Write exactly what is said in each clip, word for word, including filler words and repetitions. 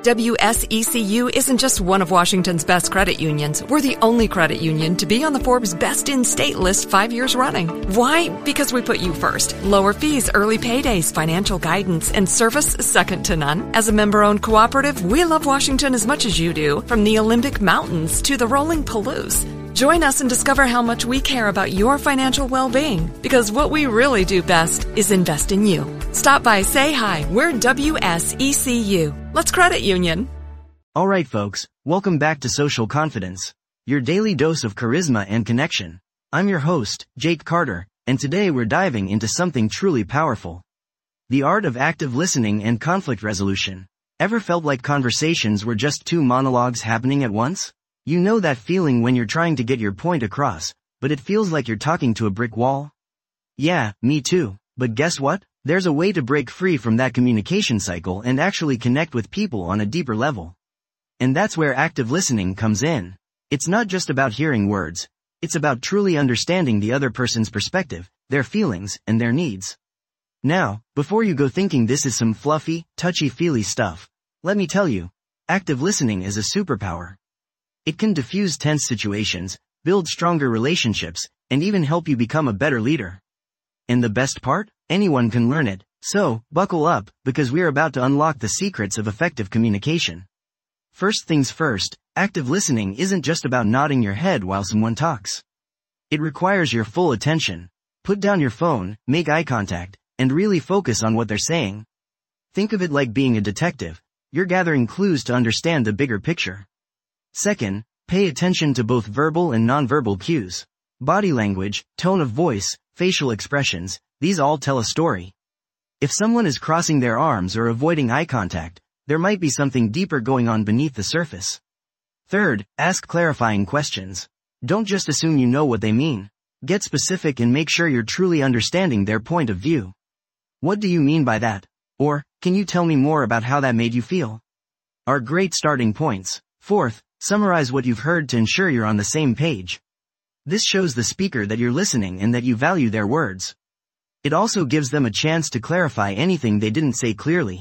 W S E C U isn't just one of Washington's best credit unions. We're the only credit union to be on the Forbes Best in State list five years running. Why? Because we put you first. Lower fees, early paydays, financial guidance, and service second to none. As a member-owned cooperative, we love Washington as much as you do, from the Olympic Mountains to the rolling Palouse. Join us and discover how much we care about your financial well-being, because what we really do best is invest in you. Stop by, say hi. We're W S E C U. Let's credit union. All right, folks, welcome back to Social Confidence, your daily dose of charisma and connection. I'm your host, Jake Carter, and today we're diving into something truly powerful. The art of active listening and conflict resolution. Ever felt like conversations were just two monologues happening at once? You know that feeling when you're trying to get your point across, but it feels like you're talking to a brick wall? Yeah, me too. But guess what? There's a way to break free from that communication cycle and actually connect with people on a deeper level. And that's where active listening comes in. It's not just about hearing words. It's about truly understanding the other person's perspective, their feelings, and their needs. Now, before you go thinking this is some fluffy, touchy-feely stuff, let me tell you, active listening is a superpower. It can diffuse tense situations, build stronger relationships, and even help you become a better leader. And the best part? Anyone can learn it. So, buckle up, because we're about to unlock the secrets of effective communication. First things first, active listening isn't just about nodding your head while someone talks. It requires your full attention. Put down your phone, make eye contact, and really focus on what they're saying. Think of it like being a detective. You're gathering clues to understand the bigger picture. Second, pay attention to both verbal and nonverbal cues. Body language, tone of voice, facial expressions, these all tell a story. If someone is crossing their arms or avoiding eye contact, there might be something deeper going on beneath the surface. Third, ask clarifying questions. Don't just assume you know what they mean. Get specific and make sure you're truly understanding their point of view. What do you mean by that? Or, can you tell me more about how that made you feel? Are great starting points. Fourth, summarize what you've heard to ensure you're on the same page. This shows the speaker that you're listening and that you value their words. It also gives them a chance to clarify anything they didn't say clearly.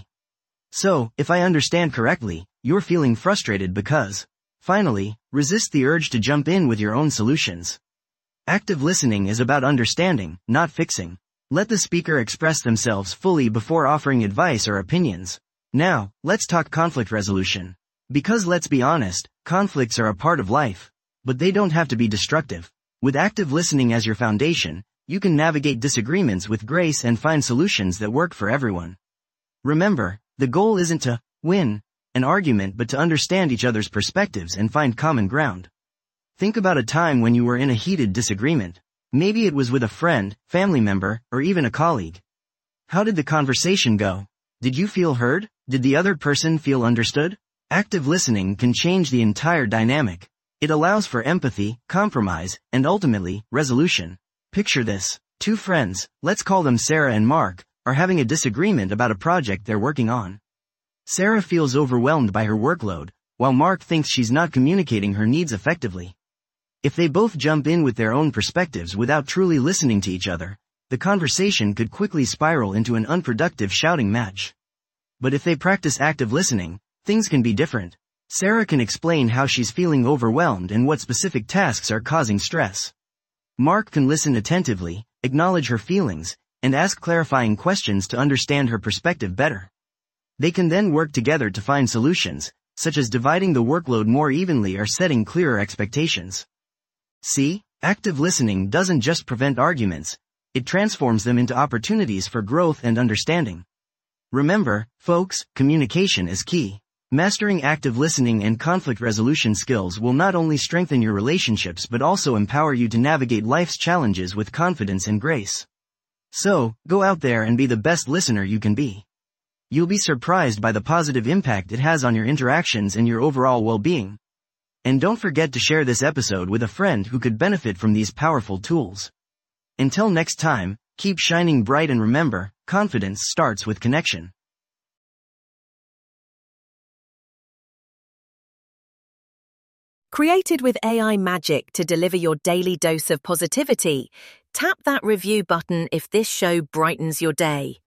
So, if I understand correctly, you're feeling frustrated because. Finally, resist the urge to jump in with your own solutions. Active listening is about understanding, not fixing. Let the speaker express themselves fully before offering advice or opinions. Now, let's talk conflict resolution. Because let's be honest, conflicts are a part of life. But they don't have to be destructive. With active listening as your foundation, you can navigate disagreements with grace and find solutions that work for everyone. Remember, the goal isn't to win an argument but to understand each other's perspectives and find common ground. Think about a time when you were in a heated disagreement. Maybe it was with a friend, family member, or even a colleague. How did the conversation go? Did you feel heard? Did the other person feel understood? Active listening can change the entire dynamic. It allows for empathy, compromise, and ultimately, resolution. Picture this. Two friends, let's call them Sarah and Mark, are having a disagreement about a project they're working on. Sarah feels overwhelmed by her workload, while Mark thinks she's not communicating her needs effectively. If they both jump in with their own perspectives without truly listening to each other, the conversation could quickly spiral into an unproductive shouting match. But if they practice active listening, things can be different. Sarah can explain how she's feeling overwhelmed and what specific tasks are causing stress. Mark can listen attentively, acknowledge her feelings, and ask clarifying questions to understand her perspective better. They can then work together to find solutions, such as dividing the workload more evenly or setting clearer expectations. See, active listening doesn't just prevent arguments, it transforms them into opportunities for growth and understanding. Remember, folks, communication is key. Mastering active listening and conflict resolution skills will not only strengthen your relationships but also empower you to navigate life's challenges with confidence and grace. So, go out there and be the best listener you can be. You'll be surprised by the positive impact it has on your interactions and your overall well-being. And don't forget to share this episode with a friend who could benefit from these powerful tools. Until next time, keep shining bright and remember, confidence starts with connection. Created with A I magic to deliver your daily dose of positivity, tap that review button if this show brightens your day.